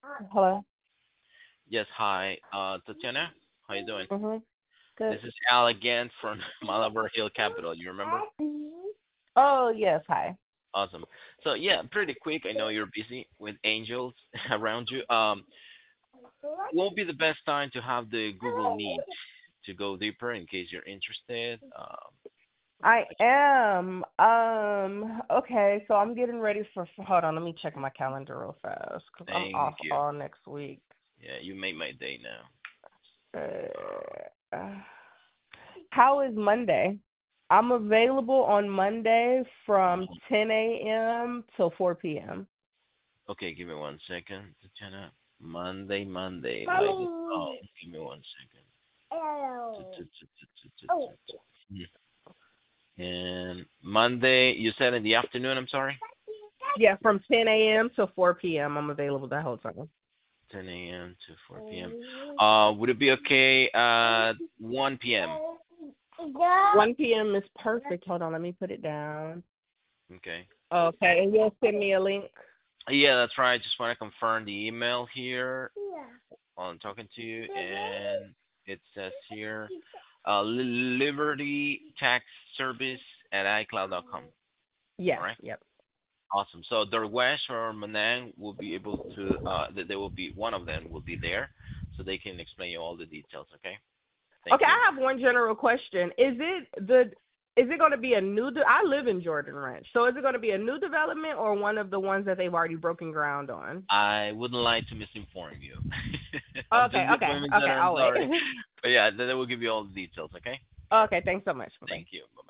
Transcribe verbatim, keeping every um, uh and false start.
Hello. Yes, hi, uh, Tatiana. How you doing? Mhm. This Good. is Al again from Malabar Hill Capital. You remember? Oh yes. Hi. Awesome. So yeah, pretty quick. I know you're busy with angels around you. Um, won't be the best time to have the Google Meet to go deeper in case you're interested. Um, I I just, am. Um. Okay. So I'm getting ready for. for- Hold on. Let me check my calendar real fast because I'm thank off you. all next week. Yeah, you made my day now. Uh, Uh, how is Monday? I'm available on Monday from mhm. ten a m till four p m. Okay, give me one second, Tatiana. Monday, Monday, like oh, give me one second. And Monday, you said in the afternoon, I'm sorry? Yeah, from ten a m till four p m. I'm available that whole time. ten a m to four p m. Uh, would it be okay at one p m? one p m is perfect. Hold on, let me put it down. Okay. Okay, and you'll send me a link? Yeah, that's right. Just want to confirm the email here while I'm talking to you. And it says here, uh, Liberty Tax Service at iCloud dot com. All Yes, right. yep. Awesome. So Darwesh or Manang will be able to, uh, th- there will be, one of them will be there so they can explain you all the details. Okay. Thank Okay, you. I have one general question. Is it the is it going to be a new de- I live in Jordan Ranch. So is it going to be a new development or one of the ones that they've already broken ground on? I wouldn't like to misinform you. I'm Okay, just the okay. appointment Okay, center. I'm I'll wait. sorry, but yeah, they they will give you all the details. Okay. Okay, thanks so much. Bye-bye. Thank you. Bye.